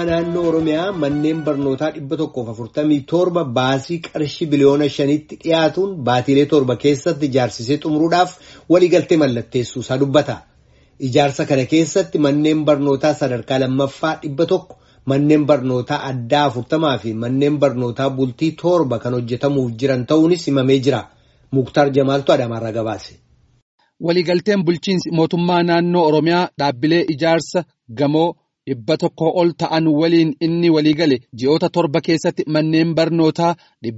naannoo Oromiyaa manneen barnootaa 147 baasii qarshii biliyoona 5tti dhiyaatuun baatiilee 7 keessatti ijaarsisee xumuruudhaaf waliigaltee mallatteessuu isaa dubbata. Ijaarsa kana keessatti manneen barnootaa sadarkaa lammaffaa 100, manneen barnootaa addaa 40 fi manneen barnootaa bultii 7 kan hojjetamuuf jiran ta'uunis himamee jira. Muktaar Jamaaltu Adaamaarraa gabaase. Waliigalteen bulchiinsi mootummaa naannoo Oromiyaa dhaabbilee ijaarsa gamoo 100 ol ta'an waliin inni waliigale ji'oota 7 keessatti manneen barnootaa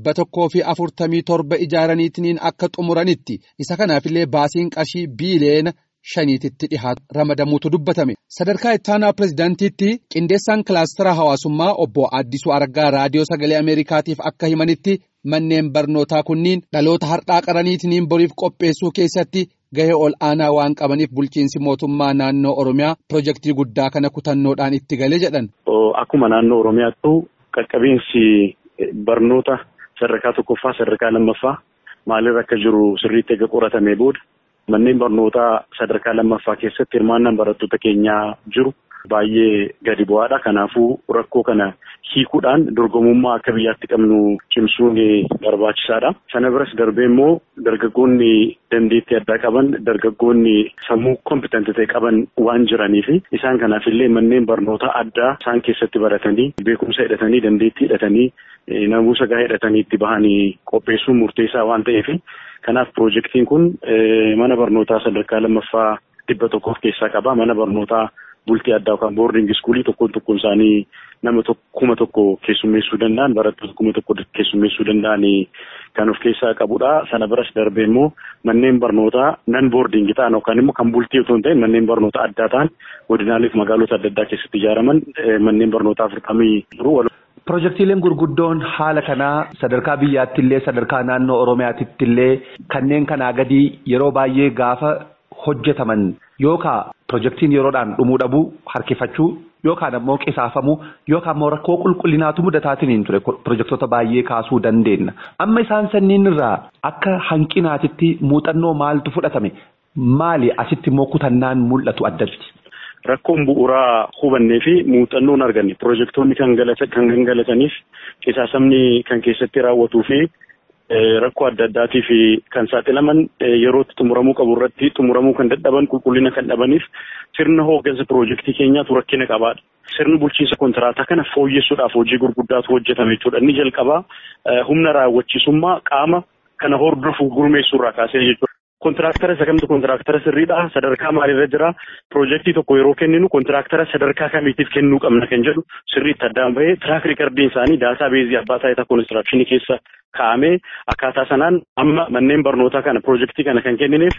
147 ijaaraniitiin akka xumuranitti isa kanaafillee baasiin qarshii biiliyoona 5tti dhihaatu ramadamuutu dubbatame. Sadarkaa ittaanaa pirezidaantiitti qindeessaan kilaastara hawaasummaa obbo Addisuu Argaa raadiyoo sagalee Ameerikaatiif akka himanitti manneen barnootaa kunniin dhaloota har'aa qaraniitiin boriif qopheessuu keessatti gahee ol aanaa waan qabaniif bulchiinsi mootummaa naannoo Oromiyaa pirojektii guddaa kana kutannoodhaan itti galee jedhan. Akkuma naannoo Oromiyaattu qaqqabinsi barnoota sadarkaa tokkoffaa sadarkaa lammaffaa maalirra akka jiru sirriitti eega qoratamee booda manneen barnootaa sadarkaa lammaffaa keessatti hirmaannaan barattoota keenyaa jiru baay'ee gadi bu'aadha. Kanaafuu rakkoo kana hiikuudhaan dorgomummaa akka biyyaatti qabnu cimsuun barbaachisaadha. Sana biras darbee immoo dargaggoonni dandeettii addaa qaban, dargaggoonni sammuu kompitanti ta'e qaban waan jiraniif isaan kanaaf illee manneen barnootaa addaa isaan keessatti baratanii beekumsa hidhatanii dandeettii hidhatanii namuusa gahaa hidhatanii itti bahanii qopheessuun murteessaa waan ta'eef kanaaf pirojektiin kun mana barnootaa sadarkaa lammaffaa 100 of keessaa qaba. Mana barnootaa bultii addaa yookaan boarding iskuulii tokkoon isaanii nama 1,000 keessummeessuu danda'an, barattoota 1,000 keessummeessuu danda'an kan of keessaa qabudha. Sana biras darbee immoo manneen barnootaa nan boarding ta'an yookaan immoo kan bultii otoo hin ta'in manneen barnootaa addaa ta'an godinaalee fi magaalota adda addaa keessatti ijaaraman manneen barnootaa 40 jiru. Pirojektiileen gurguddoon haala kanaa sadarkaa biyyaatti illee sadarkaa naannoo Oromiyaatti illee kanneen kanaa gadi yeroo baay'ee gaafa hojjetaman yookaan pirojektiin yeroodhaan dhumuu dhabuu harkifachuu yookaan ammoo qisaafamuu yookaan ammoo rakkoo qulqullinaatu mudataatiin ture pirojektoota baay'ee kaasuu dandeenya. Amma isaan sanniin irraa akka hanqinaatitti muuxannoo maaltu fudhatame? Maali asitti immoo kutannaan mul'atu addatti? Rakkoon bu'uuraa hubannee fi muuxannoon arganne pirojektoonni kan gangalataniif qisaasamni kan keessatti raawwatuu fi rakkoo adda addaatiif kan saaxilaman yerootti xumuramuu qabu irratti xumuramuu kan dadhaban qulqullina kan dhabaniif sirna hooggansa pirojektii keenyaatu rakkina qabaadha. Sirni bulchiinsa kontiraataa kana fooyyessuudhaaf hojii gurguddaatu hojjetame jechuudha. Inni jalqabaa humna raawwachiisummaa qaama kana hordofu gurmeessuurraa kaasee jechuudha. Kontiraaktara isa kamtu kontiraaktara sirriidha. Sadarkaa maalirra jira? Pirojektii tokko yeroo kenninu kontiraaktara sadarkaa kamiitiif kennuu qabna kan jedhu sirriitti addaan bahee tiraak riikardiin isaanii daataa beezii abbaa taayitaa konistiraakshinii keessa kaa'amee akkaataa sanaan amma manneen barnootaa kana pirojektii kana kan kennineef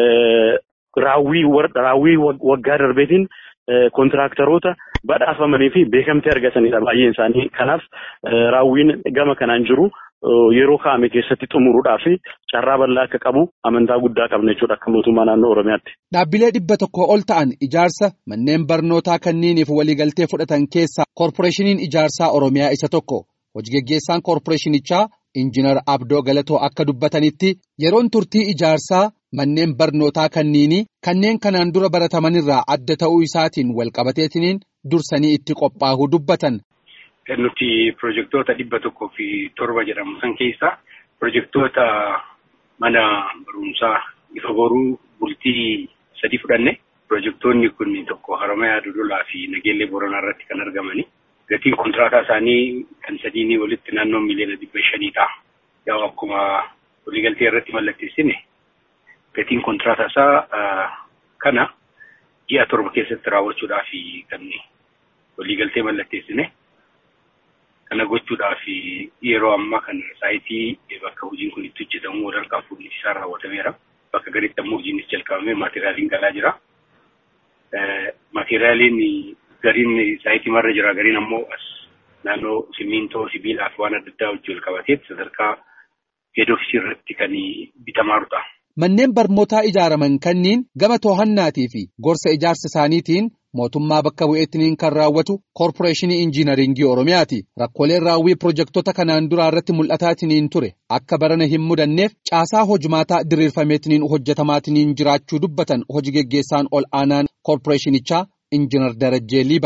raawwii waggaa darbeetiin kontiraaktaroota badhaafamanii fi beekamtii argatanidha baay'een isaanii. Kanaaf raawwiin gama kanaan jiru yeroo kaa'ame keessatti xumuruudhaaf carraa bal'aa akka qabu amantaa guddaa qabna jechuudha akka mootummaa naannoo Oromiyaatti. Dhaabbilee 100 ol ta'an ijaarsa manneen barnootaa kanniiniif waliigaltee fudhatan keessaa koorporeeshiniin ijaarsaa Oromiyaa isa tokko. Hojigaggeessaan koorporeeshinichaa Injiinar Abdoo Galatoo akka dubbatanitti yeroon turtii ijaarsaa manneen barnootaa kanniini kanneen kanaan dura baratamanirraa adda ta'uu isaatiin walqabateetiin dursanii itti qophaa'uu dubbatan. Nuti pirojektoota 107 jedhamu san keessaa pirojektoota mana barumsaa ifa boruu bultii 3 fudhanne. Pirojektoonni kun tokko Haramayaa Dodolaa fi Nageellee Booranaa irratti kan argamani. Gatiin kontiraataa isaanii kan sadiinii walitti naannoo miliyoona 500 ta'a. Yaa akkuma waliigaltee irratti mallatteessine gatiin kontiraataa isaa kana ji'a 7 keessatti raawwachuudhaaf kan waliigaltee mallatteessine. Kana gochuudhaaf yeroo ammaa kan saayitii bakka hojiin kun itti hojjetamu walharkaa fuudhinsi isaa raawwatameera. Bakka gaditti ammoo hojiinis jalqabamee maateriyaaliin galaa jira. Maateriyaaliin gariin saayitii marra jira, gariin ammoo as naannoo simintoo, sibiilaa fi waan adda addaa wajjin wal qabateet sadarkaa heed ofiisii irratti kan bitamaarudha ta'a. Manneen barnootaa ijaaraman kanniin gama to'annaatii fi gorsa ijaarsa isaaniitiin mootummaa bakka bu'eettiniin kan raawwatu koorporeeshinii injiinaringii Oromiyaati. Rakkooleen raawwii pirojektoota kanaan duraa irratti mul'ataatiniin ture akka barana hin mudanneef caasaa hojimaataa diriirfameetiniin hojjetamaatiniin jiraachuu dubbatan hojii geggeessaan ol aanaan koorporeeshinichaa Injiinar Darajjee Liiban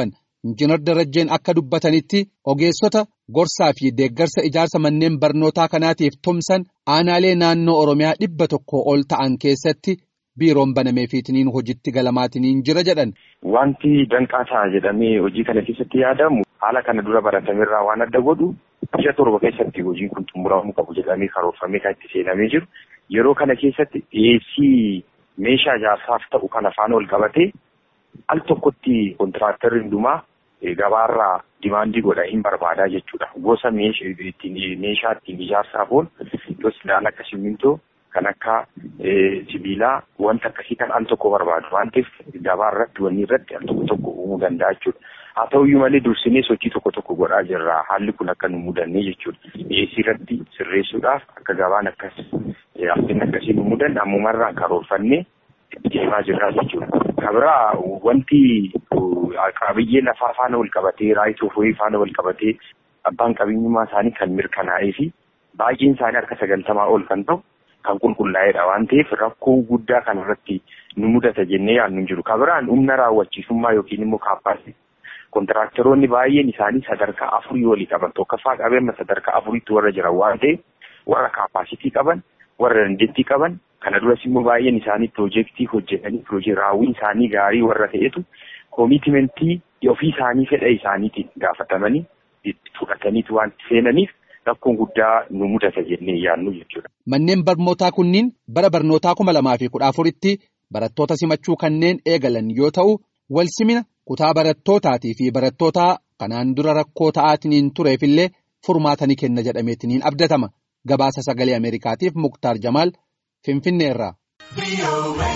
Injiinar Darajjeen akka dubbatanitti ogeessota gorsaa fi deeggarsa ijaarsa manneen barnootaa kanaatiif tumsan aanaalee naannoo Oromiyaa 100 ol ta'an keessatti biiroon banameefiitiniin hojiitti galamaatiniin jira jedhan. Wanti danqaa ta'a jedhamee hojii kana keessatti yaadamu haala kana dura baratamerraa waan adda godhu ji'a 7 keessatti hojiin kun xumuramuu qabu jedhamee karoorfamee kan itti seenamee jiru. Yeroo kana keessatti dhiyeessii meeshaa ijaarsaaf ta'u kana faana ol qabatee al tokkotti kontiraaktarri hundumaa gabaarraa dimaandii godha hin barbaadaa jechuudha. Gosa meeshaa ittiin ijaarsaaf oolu yookiin akka simmintoo kan akka sibiilaa wanta akkasii kan al tokko barbaadu waan ta'eef gabaarratti wanni irratti al tokko uumuu danda'a jechuudha. Haa ta'uyyuu malee dursinee sochii tokko godhaa jirra. Haalli kun akka nu mudannee jechuudha. Dhiyeessii irratti sirreessuudhaaf akka gabaan akkasii nu mudanne ammumarraa karoorfannee deemaa jirra jechuudha. Kabiraa wanti qabiyyee lafaa faana wal qabatee raayituu horii faana wal qabatee abbaan qabeenyummaa isaanii kan mirkanaa'ee fi baay'een isaanii harka 90 ol kan ta'u kan qulqullaa'eedha waan ta'eef rakkoo guddaa kanarratti nu mudata jennee yaadnu hin jiru. Kabiraan humna raawwachiisummaa yookiin immoo kaappaasitii kontiraaktaroonni baay'een isaanii sadarkaa 4 olii qaban tokkoffaa qabeenya sadarkaa 4tti warra jiran waan ta'eef warra kaappaasitii qaban warra dandeettii qaban kana duras immoo baay'een isaanii piroojeektii hojjetanii raawwiin isaanii gaarii warra ta'etu koomiitimentii ofii isaanii fedha isaaniitiin gaafatamanii fudhataniitu waan seenaniif rakkoon guddaa nu mudata jennee yaadnu jechuudha. Manneen barnootaa kunniin bara barnootaa 2014tti barattoota simachuu kanneen eegalan yoo ta'u wal simina kutaa barattootaati fi barattootaa kanaan dura rakkoo ta'aatiin tureefillee furmaatanii kenna jedhameetiin abdatama. Gabaasa sagalee Ameerikaatiif Muktaar Jamaal Finfinneerraa.